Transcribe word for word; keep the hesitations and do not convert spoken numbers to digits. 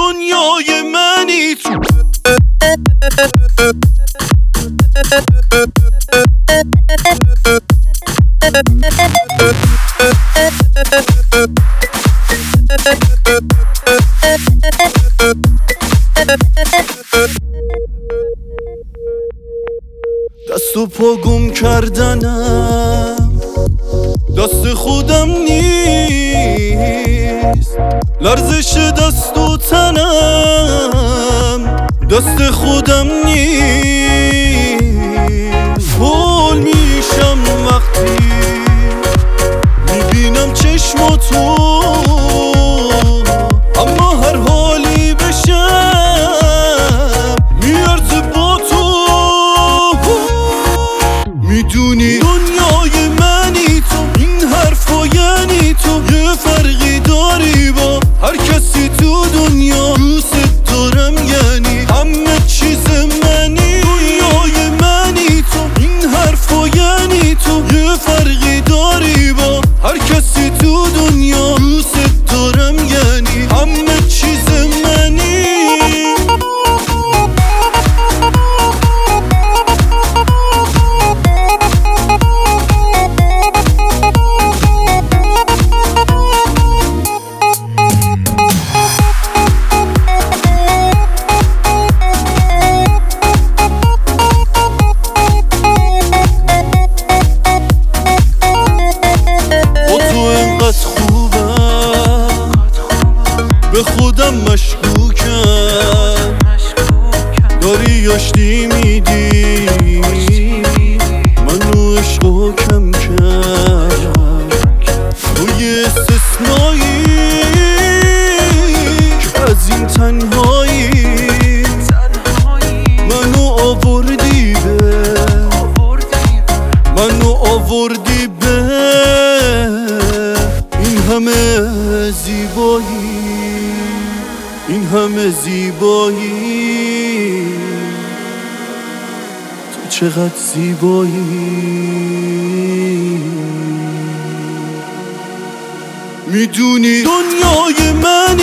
دنیای منی تو. دست و پا گم کردنم دست خودم نیست، لرزش دست و تنم دست خودم نیست. هول میشم وقتی میبینم چشماتو، اما هر حالی بشم میارزه با تو. میدونی دنیای منی تو، این حرفا یعنی تو. یه فرقی داری با هر کسی تو دنیا، دوست دارم یعنی همه چیز منی. دنیای منی تو، این حرفا یعنی تو. یه فرقی داری با هر کسی تو دنیا، دوست دارم یعنی همه چیز منی. به خودم مشکوکم، داری آشتی میدی منو عشقو کم کرد. تو یه استثنایی که از این تنهایی منو آوردی به منو آوردی به این همه زیبایی، این همه زیبایی. تو چقدر زیبایی. میدونی دنیای من